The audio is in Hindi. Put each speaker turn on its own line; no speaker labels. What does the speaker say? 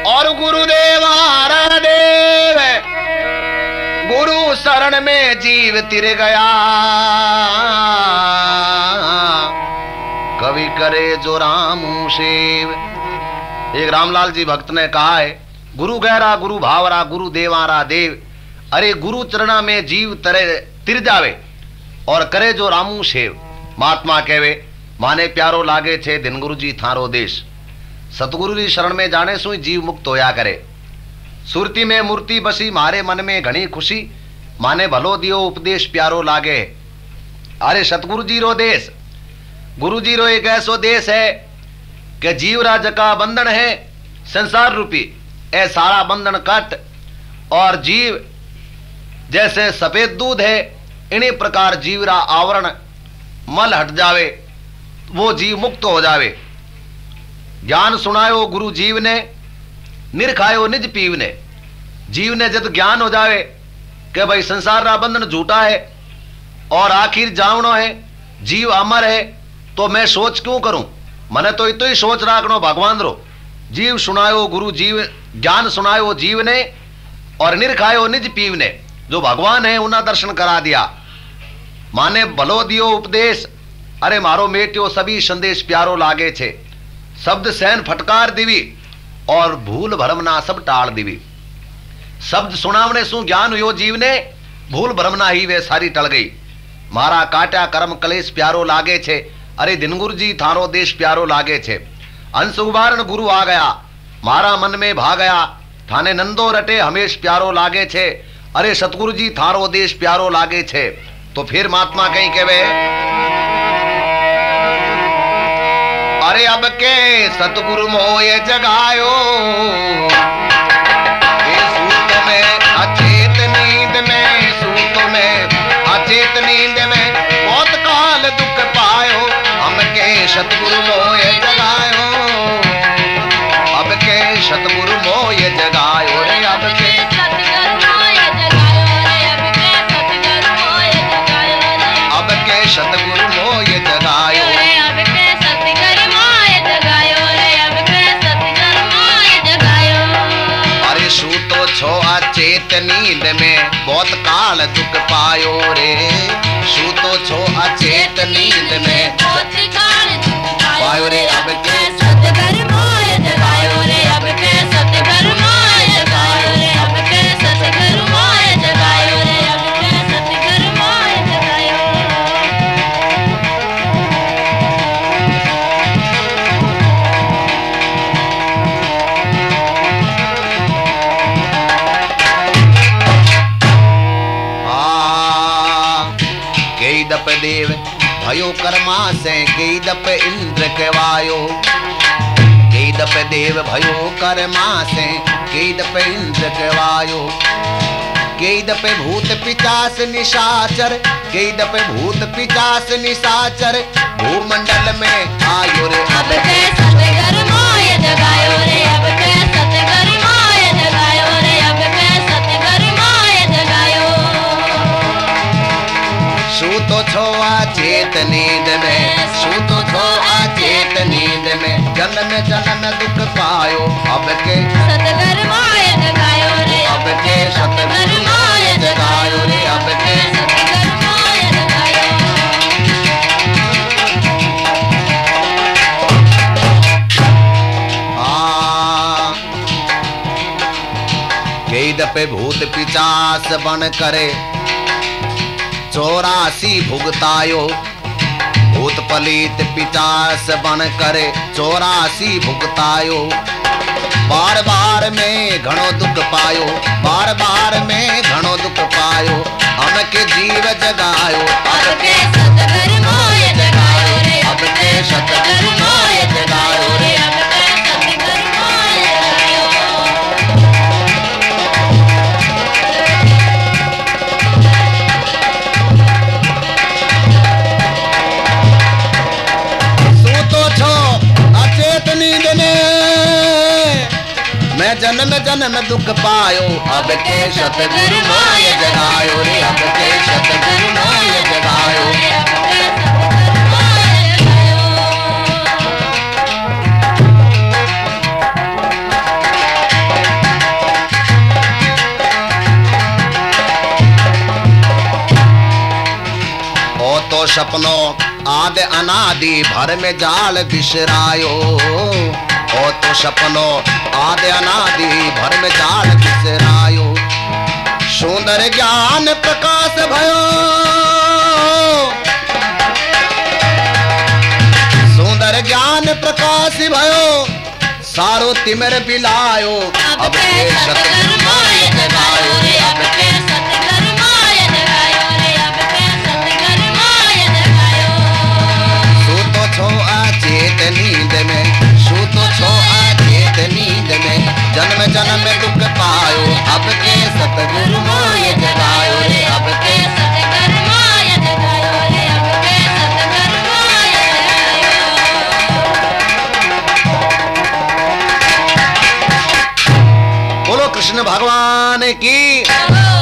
और गुरुदेव हारा देव, गुरु शरण में जीव तिर गया। कवि करे जो रामू सेव। एक रामलाल जी भक्त ने कहा है, गुरु गहरा गुरु भावरा गुरु देवारा देव। अरे गुरु चरणा में जीव तरे तिर जावे और करे जो रामू सेव। महात्मा कहवे माने प्यारो लागे छे दिन गुरु जी थारो देश। सतगुरु जी शरण में जाने सु जीव मुक्त होया करे। सुरती में मूर्ति बसी मारे मन में घनी खुशी, माने भलो दियो उपदेश प्यारो लागे। अरे सतगुरु जी रो देश, गुरु जी रो एक ऐसो देश है कि जीवराज का बंधन है संसार रूपी। ए सारा बंधन कट और जीव जैसे सफेद दूध है, इन्हीं प्रकार जीवरा आवरण मल हट जावे, वो जीव मुक्त हो जावे। ज्ञान सुनायो गुरु जीव ने, निरखायो निज पीव ने। जीव ने जब ज्ञान हो जावे कि भाई संसार का बंधन झूठा है और आखिर जावनो है, जीव अमर है, तो मैं सोच क्यों करूं, मने तो इतो ही सोच राखनो भगवान रो। जीव सुनायो गुरु जीव, ज्ञान सुनायो जीव ने और निरखायो निज पीव ने। जो भगवान है उन्हें दर्शन करा दिया, माने भलो दियो उपदेश। अरे मारो मेटियो सभी संदेश प्यारो लागे छे। शब्द सैन फटकार दिवी और भूल भरमना सब टाल दिवी। शब्द सुनावने सु ज्ञान हुयो जीव ने, भूल भरमना ही वे सारी टल गई। मारा काट्या कर्म कलेश प्यारो लागे छे। अरे दिन गुरु जी थारो देश प्यारो लागे छे। अंश उबारण गुरु आ गया, मारा मन में भा गया। थाने नंदो रटे हमेश प्यारो लागे छे। अरे सतगुरु जी थारो देश प्यारो लागे छे। तो फिर महात्मा कहीं कहवे, अरे अब के सतगुरु मोय जगायो, सूत में अचेत नींद में, सूत में अचेत नींद में बहुत काल दुख पायो। हम के सतगुरु मोय जगायो, अब के सतगुरु मोय जगायो रे। अब के सतगुरु मोय जगायो, अरे सूतो छो अचेत नींद में बहुत काल दुख पायो रे। सूतो छो अचेत नींद में बहुत काल दुख पायो रे। अब के सतगुरु मोय जगायो रे। अब के सतगुरु मोय जगायो रे। अब के सतगुरु मोय जगायो रे। अब के सतगुरु मोय जगायो। दप देव भयो कर्मा से, कई दप इंद्र कहवायो। कई दप देव भयो कर्मा से, कई दप इंद्र कहवायो। कई दप भूत पिचास निशाचर, कई दप भूत पिचास निशाचर भूमंडल में आयो रे। अब के सतगुरु मोय जगायो रे। अब के सतगुरु मोय जगायो रे। अब के सतगुरु मोय जगायो। सूतो छो अचेत नींद में, सूतो छो अचेत नींद में जन्म जन्म दुख पायो। अब के सतगुरु मोय जगायो रे। अब के सतगुरु मोय जगायो रे। अब के सतगुरु मोय जगायो। कई दफे भूत पिचास बन करे 84 भुगतायो। भूत पलीत पिचास बन करे 84 भुगतायो। बार बार में घणो दुख पायो, बार बार में घणो दुख पायो। हम के जीव जगायो, अब के सतगुरु मोय जगायो रे। अब के सतगुरु मोय जगायो रे। अब के सतगुरु मोय जगायो। नींद में मैं जन्म जन्म दुख पायो। अब के सतगुरु मोय जगायो रे। अब के सतगुरु मोय जगायो। सपनो आदि अनादि भर में जाल बिसरायो। ओ तो सपनो आदि अनादि भर में जाल बिसरायो। सुंदर ज्ञान प्रकाश भयो, सुंदर ज्ञान प्रकाश भयो, सारो तिमिर बिलायो। अब के सतगुरु माय जगायो रे, अब के सतगुरु माय जगायो रे, अब के सतगुरु माय जगायो। सूतो छो अचेत नींद में, सूतो छो अचेत नींद में, जन्म जन्म दुख पायो। अब के सतगुरु माय जगायो रे, अब के सतगुरु माय जगायो रे, अब के सतगुरु माय जगायो। बोलो कृष्ण भगवान की।